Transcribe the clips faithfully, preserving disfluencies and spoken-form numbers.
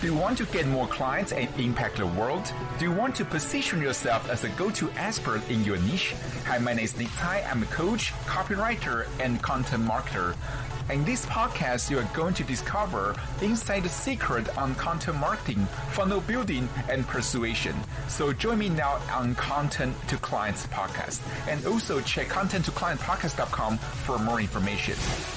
Do you want to get more clients and impact the world? Do you want to position yourself as a go-to expert in your niche? Hi, my name is Nick Tsai. I'm a coach, copywriter, and content marketer. In this podcast, you are going to discover inside the secret on content marketing, funnel building, and persuasion. So join me now on Content to Clients podcast. And also check content to client podcast dot com for more information.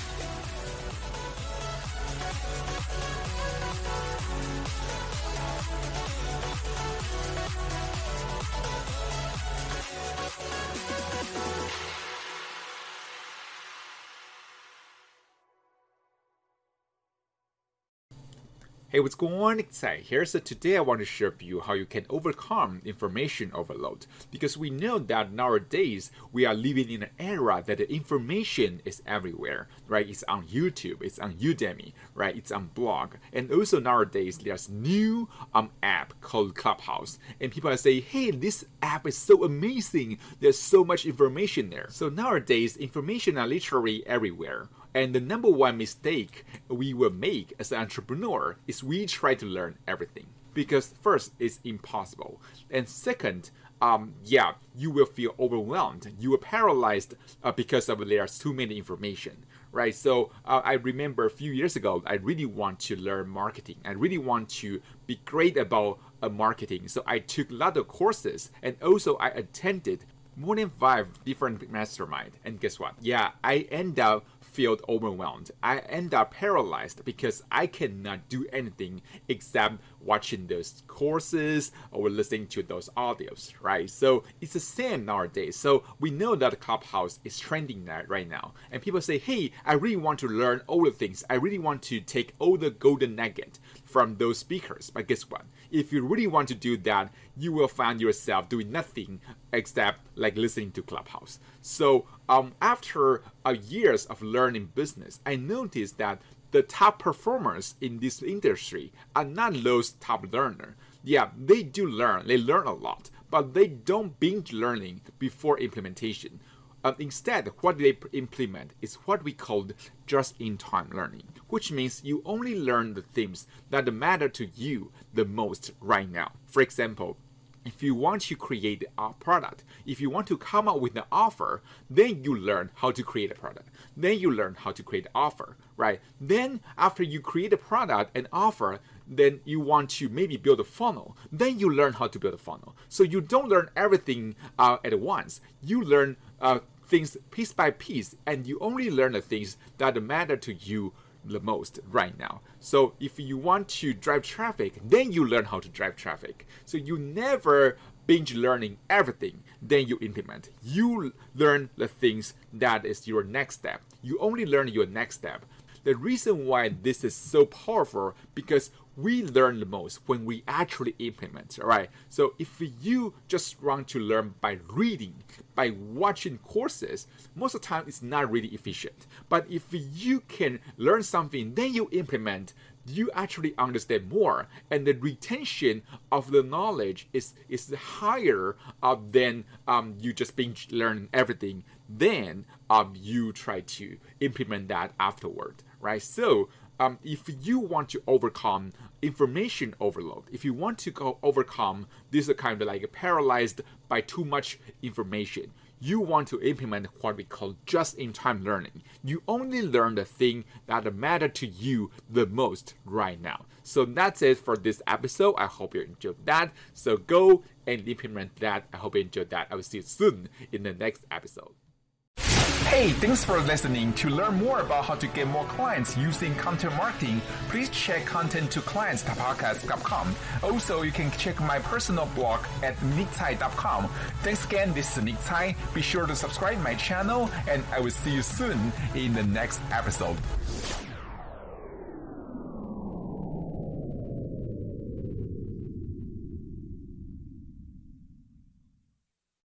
Hey, what's going on? It's Tsai here. So today I want to share with you how you can overcome information overload. Because we know that nowadays we are living in an era that the information is everywhere, right? It's on YouTube, it's on Udemy, right? It's on blog. And also nowadays there's new um app called Clubhouse. And people are saying, hey, this app is so amazing. There's so much information there. So nowadays information are literally everywhere. And the number one mistake we will make as an entrepreneur is we try to learn everything. Because first, it's impossible. And second, um, yeah, you will feel overwhelmed. You are paralyzed uh, because of there's too many information, right? So uh, I remember a few years ago, I really want to learn marketing. I really want to be great about uh, marketing. So I took a lot of courses, and also I attended more than five different mastermind. And guess what? Yeah, I end up feel overwhelmed. I end up paralyzed because I cannot do anything except watching those courses or listening to those audios, right? So it's the same nowadays. So we know that Clubhouse is trending right now. And people say, hey, I really want to learn all the things. I really want to take all the golden nugget from those speakers. But guess what? If you really want to do that, you will find yourself doing nothing except like listening to Clubhouse. So um, after uh, years of learning business, I noticed that the top performers in this industry are not those top learners. Yeah, they do learn. They learn a lot, but they don't binge learning before implementation. Uh, instead, what they implement is what we call just-in-time learning, which means you only learn the things that matter to you the most right now. For example, if you want to create a product, if you want to come up with an offer, then you learn how to create a product. Then you learn how to create an offer, right? Then after you create a product and offer, then you want to maybe build a funnel. Then you learn how to build a funnel. So you don't learn everything uh, at once. You learn uh, things piece by piece, and you only learn the things that matter to you the most right now. So if you want to drive traffic, then you learn how to drive traffic. So you never binge learning everything, then you implement. You learn the things that is your next step. You only learn your next step. The reason why this is so powerful because we learn the most when we actually implement, all right? So if you just want to learn by reading, by watching courses, most of the time it's not really efficient. But if you can learn something, then you implement, you actually understand more, and the retention of the knowledge is is higher uh, than um, you just binge learn everything. Then um, you try to implement that afterward, right? So um, if you want to overcome information overload, if you want to go overcome this kind of like paralyzed by too much information, you want to implement what we call just-in-time learning. You only learn the thing that matter to you the most right now. So that's it for this episode. I hope you enjoyed that. So go and implement that. I hope you enjoyed that. I will see you soon in the next episode. Hey, thanks for listening. To learn more about how to get more clients using content marketing, please check content to clients podcast dot com. Also, you can check my personal blog at nick tsai dot com. Thanks again. This is Nick Tsai. Be sure to subscribe my channel, and I will see you soon in the next episode.